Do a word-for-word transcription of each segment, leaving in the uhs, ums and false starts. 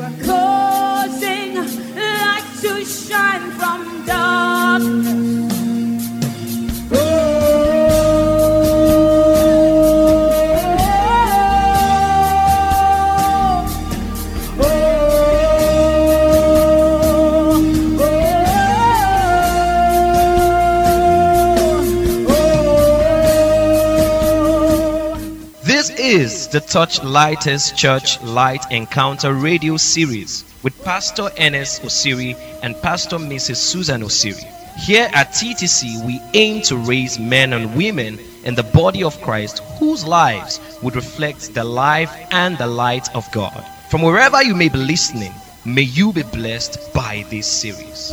are causing light to shine from darkness. This is the Touchlighters Church Light Encounter radio series with Pastor Ernest Osiri and Pastor Missus Susan Osiri. Here at T T C, we aim to raise men and women in the body of Christ whose lives would reflect the life and the light of God. From wherever you may be listening, may you be blessed by this series.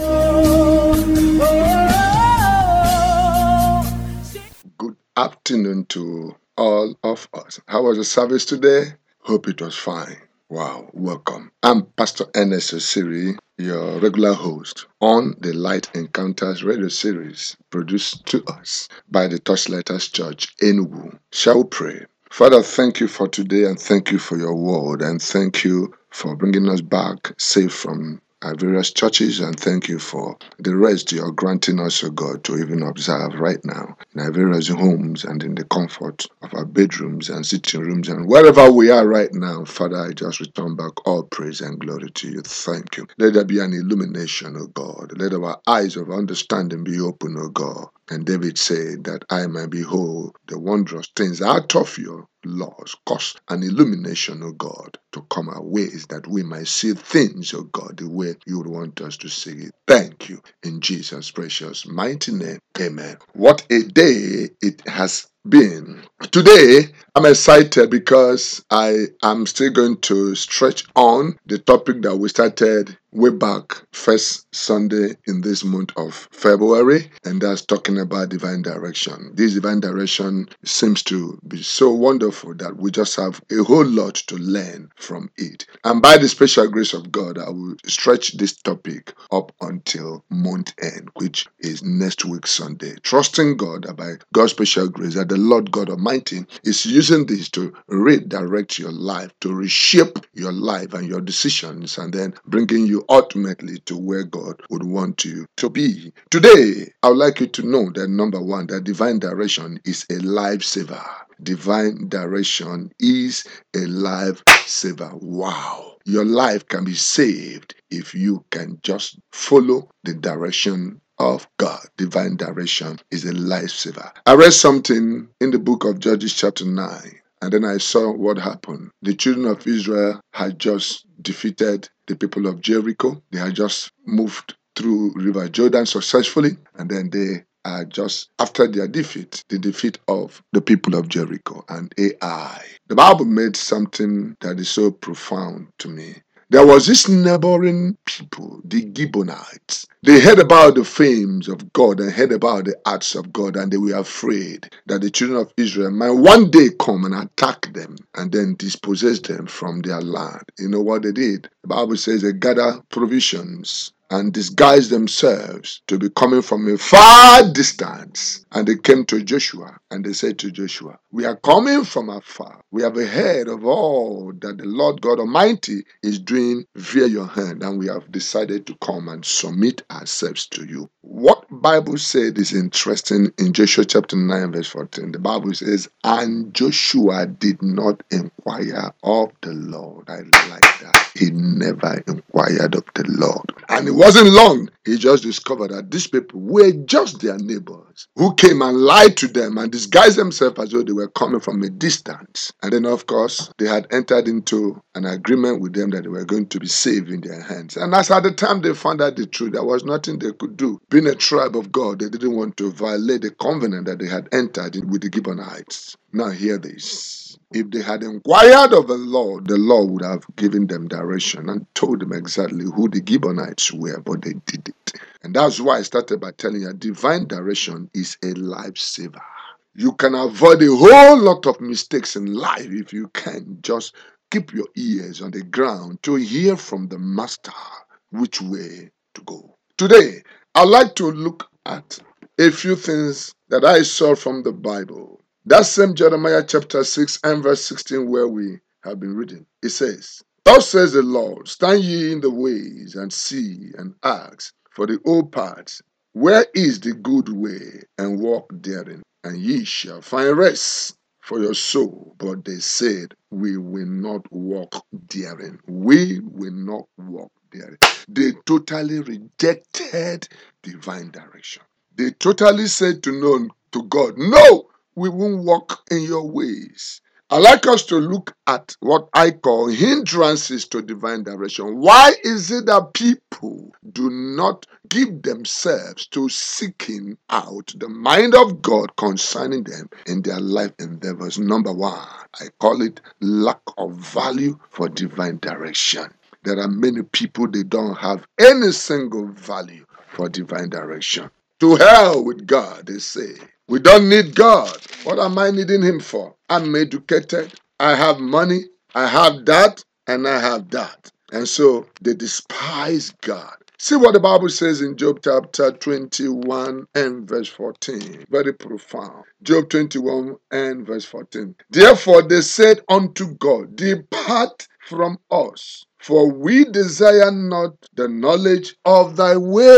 Good afternoon to all of us. How was the service today? Hope it was fine. Wow, welcome. I'm Pastor Ernest Osiri, your regular host on the Light Encounters radio series produced to us by the Touchlighters Church Enugu. Shall we pray? Father, thank you for today and thank you for your word and thank you for bringing us back safe from our various churches, and thank you for the rest you are granting us, O God, to even observe right now in our various homes and in the comfort of our bedrooms and sitting rooms and wherever we are right now. Father, I just return back all praise and glory to you. Thank you. Let there be an illumination, O God. Let our eyes of understanding be open, O God. And David said that I might behold the wondrous things out of your laws, cause an illumination, O God, to come our ways, that we might see things, O God, the way you would want us to see it. Thank you. In Jesus' precious mighty name, amen. What a day it has been. Today, I'm excited because I am still going to stretch on the topic that we started way back first Sunday in this month of February, and that's talking about divine direction. This divine direction seems to be so wonderful that we just have a whole lot to learn from it. And by the special grace of God, I will stretch this topic up until month end, which is next week Sunday. Trusting God that by God's special grace that the Lord God Almighty is using this to redirect your life, to reshape your life and your decisions, and then bringing you ultimately to where God would want you to be. Today, I would like you to know that number one, that divine direction is a lifesaver. Divine direction is a lifesaver. Wow. Your life can be saved if you can just follow the direction of God. Divine direction is a lifesaver. I read something in the book of Judges chapter nine, and then I saw what happened. The children of Israel had just defeated the people of Jericho. They had just moved through River Jordan successfully, and then they are just after their defeat, the defeat of the people of Jericho and Ai. The Bible made something that is so profound to me. There was this neighboring people, the Gibeonites. They heard about the fames of God and heard about the acts of God, and they were afraid that the children of Israel might one day come and attack them and then dispossess them from their land. You know what they did? The Bible says they gathered provisions and disguised themselves to be coming from a far distance. And they came to Joshua and they said to Joshua, we are coming from afar. We have heard of all that the Lord God Almighty is doing via your hand, and we have decided to come and submit ourselves to you. What Bible said is interesting in Joshua chapter nine verse fourteen. The Bible says, and Joshua did not inquire of the Lord. I like that. He never inquired of the Lord. And it wasn't long, he just discovered that these people were just their neighbors who came and lied to them and disguised themselves as though they were coming from a distance. And then, of course, they had entered into an agreement with them that they were going to be saved in their hands. And as at the time they found out the truth, there was nothing they could do. Being a tribe of God, they didn't want to violate the covenant that they had entered in with the Gibeonites. Now hear this. If they had inquired of the Lord, the Lord would have given them direction and told them exactly who the Gibeonites were, but they did it. And that's why I started by telling you, divine direction is a lifesaver. You can avoid a whole lot of mistakes in life if you can just keep your ears on the ground to hear from the Master which way to go. Today, I'd like to look at a few things that I saw from the Bible. That same Jeremiah chapter six and verse sixteen where we have been reading. It says, Thus says the Lord, stand ye in the ways, and see, and ask for the old paths, where is the good way, and walk therein, and ye shall find rest for your soul. But they said, we will not walk therein. We will not walk therein. They totally rejected divine direction. They totally said to no to God, no, we won't walk in your ways. I like us to look at what I call hindrances to divine direction. Why is it that people do not give themselves to seeking out the mind of God concerning them in their life endeavors? Number one, I call it lack of value for divine direction. There are many people, they don't have any single value for divine direction. To hell with God, they say. We don't need God. What am I needing him for? I'm educated. I have money. I have that and I have that. And so they despise God. See what the Bible says in Job chapter twenty-one and verse fourteen. Very profound. Job twenty-one and verse fourteen. Therefore they said unto God, depart from us, for we desire not the knowledge of thy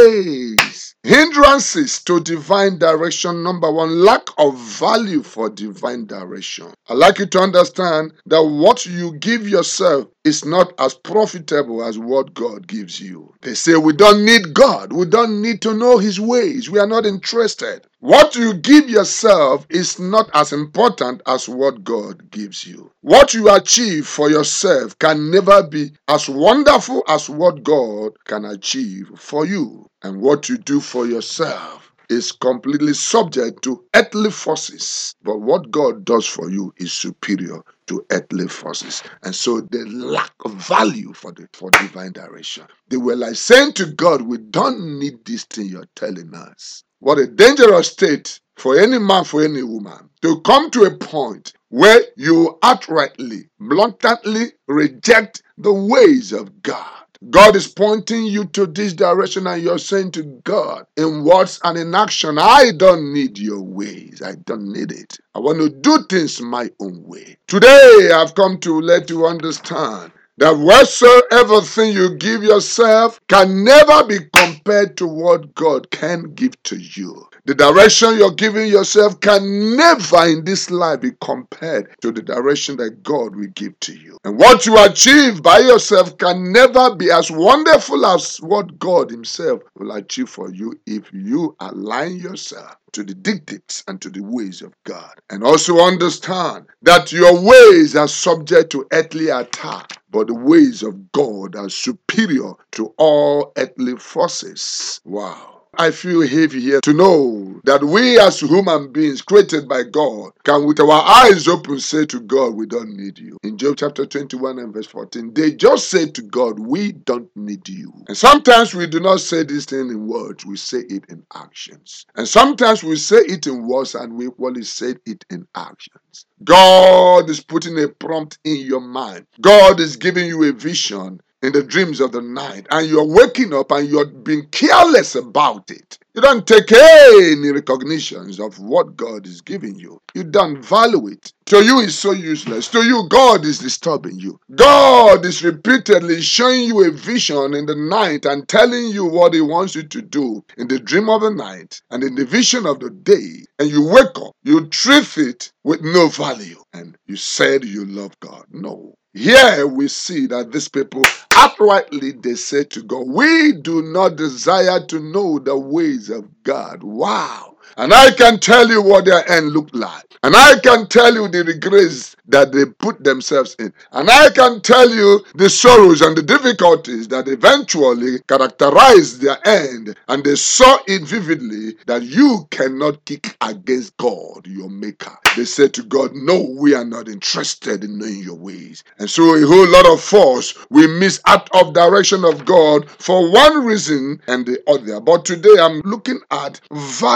ways. Hindrances to divine direction. Number one, lack of value for divine direction. I'd like you to understand that what you give yourself is not as profitable as what God gives you. They say we don't need God. We don't need to know his ways. We are not interested. What you give yourself is not as important as what God gives you. What you achieve for yourself can never be as wonderful as what God can achieve for you. And what you do for yourself is completely subject to earthly forces. But what God does for you is superior to earthly forces. And so they lack value for the for divine direction. They were like saying to God, we don't need this thing you're telling us. What a dangerous state for any man, for any woman, to come to a point where you outrightly, bluntly reject the ways of God. God is pointing you to this direction and you're saying to God, in words and in action, I don't need your ways. I don't need it. I want to do things my own way. Today, I've come to let you understand that whatsoever thing you give yourself can never be compared to what God can give to you. The direction you're giving yourself can never in this life be compared to the direction that God will give to you. And what you achieve by yourself can never be as wonderful as what God himself will achieve for you if you align yourself to the dictates and to the ways of God. And also understand that your ways are subject to earthly attack, but the ways of God are superior to all earthly forces. Wow. I feel heavy here to know that we as human beings created by God can with our eyes open say to God, we don't need you. In Job chapter twenty-one and verse fourteen, they just say to God, we don't need you. And sometimes we do not say this thing in words, we say it in actions. And sometimes we say it in words and we equally say it in actions. God is putting a prompt in your mind. God is giving you a vision in the dreams of the night, and you're waking up and you're being careless about it. You don't take any recognitions of what God is giving you. You don't value it. To you, it's so useless. To you, God is disturbing you. God is repeatedly showing you a vision in the night and telling you what he wants you to do in the dream of the night and in the vision of the day. And you wake up, you treat it with no value. And you said you love God. No. Here we see that these people outrightly they say to God, we do not desire to know the ways of God. Wow. And I can tell you what their end looked like. And I can tell you the regrets that they put themselves in. And I can tell you the sorrows and the difficulties that eventually characterized their end. And they saw it vividly that you cannot kick against God, your maker. They said to God, no, we are not interested in knowing your ways. And so a whole lot of us, we miss out of direction of God for one reason and the other. But today I'm looking at value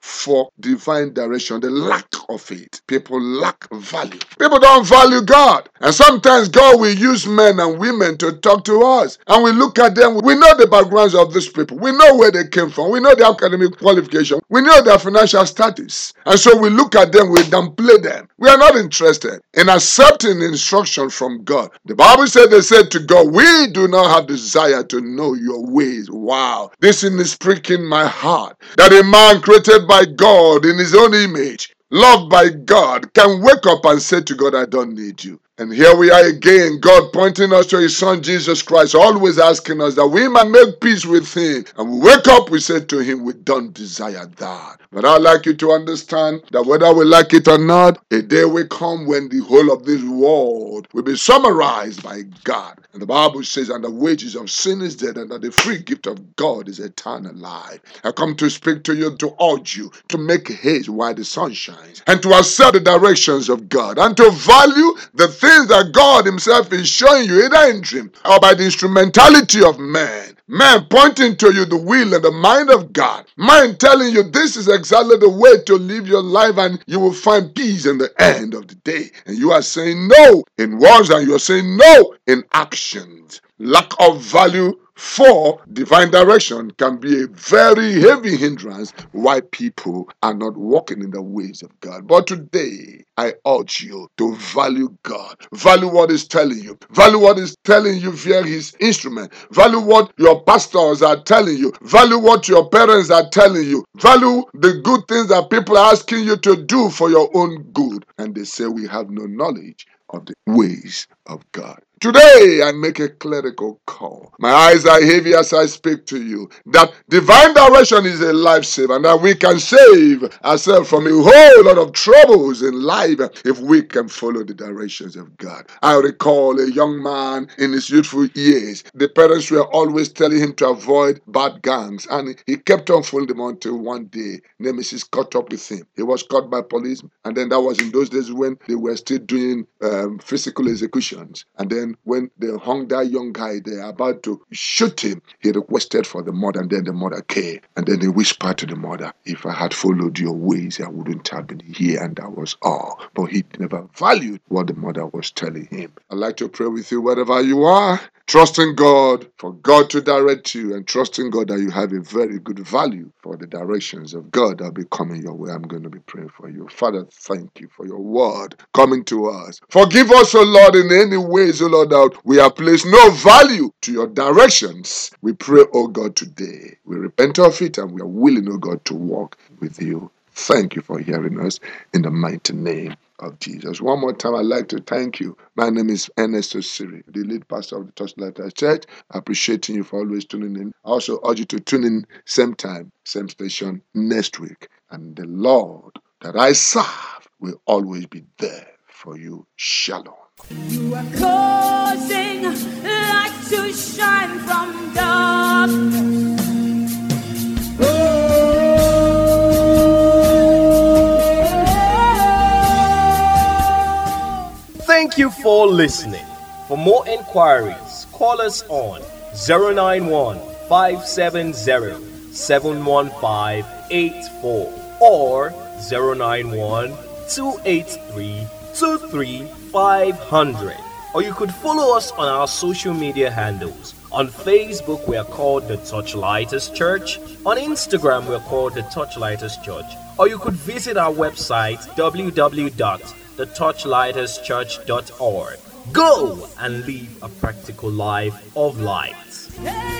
for divine direction, the lack of it. People lack value. People don't value God. And sometimes God will use men and women to talk to us. And we look at them. We know the backgrounds of these people. We know where they came from. We know their academic qualification. We know their financial status. And so we look at them, we downplay them. We are not interested in accepting instruction from God. The Bible said, they said to God, we do not have desire to know your ways. Wow. This is pricking my heart. That a man created by God in his own image, loved by God, can wake up and say to God, I don't need you. And here we are again, God pointing us to his son Jesus Christ, always asking us that we might make peace with him. And we wake up, we say to him, we don't desire that. But I'd like you to understand that whether we like it or not, a day will come when the whole of this world will be summarized by God. And the Bible says, and the wages of sin is death, and that the free gift of God is eternal life. I come to speak to you, to urge you, to make haste while the sun shines, and to accept the directions of God, and to value the things that God himself is showing you, either in dream or by the instrumentality of man. Man pointing to you the will and the mind of God. Man telling you this is exactly the way to live your life, and you will find peace in the end of the day. And you are saying no in words, and you are saying no in actions. Lack of value for divine direction can be a very heavy hindrance why people are not walking in the ways of God. But today, I urge you to value God. Value what is telling you. Value what is telling you via his instrument. Value what your pastors are telling you. Value what your parents are telling you. Value the good things that people are asking you to do for your own good. And they say we have no knowledge of the ways of God. Today, I make a clerical call. My eyes are heavy as I speak to you. That divine direction is a lifesaver, and that we can save ourselves from a whole lot of troubles in life if we can follow the directions of God. I recall a young man in his youthful years. The parents were always telling him to avoid bad gangs, and he kept on following them until one day, Nemesis caught up with him. He was caught by police, and then that was in those days when they were still doing um, physical executions. And then when they hung that young guy there about to shoot him, he requested for the mother, and then the mother came. And then he whispered to the mother, if I had followed your ways, I wouldn't have been here, and that was all. But he never valued what the mother was telling him. I'd like to pray with you wherever you are, trusting God for God to direct you, and trusting God that you have a very good value for the directions of God that will be coming your way. I'm going to be praying for you. Father, thank you for your word coming to us. Forgive us, O Lord, in any ways, O Lord, that we have placed no value to your directions. We pray, O God, today. We repent of it, and we are willing, O God, to walk with you. Thank you for hearing us in the mighty name of Jesus. One more time, I'd like to thank you. My name is Ernest Osiri, the lead pastor of the Torchlight Church. Appreciating you for always tuning in. I also urge you to tune in same time, same station next week. And the Lord that I serve will always be there for you. Shalom. You are causing light to shine from darkness. Thank you for listening. For more inquiries, call us on zero nine one, five seven zero, seven one five eight four or zero nine one, two eight three, two three five zero zero. Or you could follow us on our social media handles. On Facebook, we are called The Torchlighters Church. On Instagram, we are called The Torchlighters Church. Or you could visit our website, w w w dot the torchlighters church dot org. Go and live a practical life of light.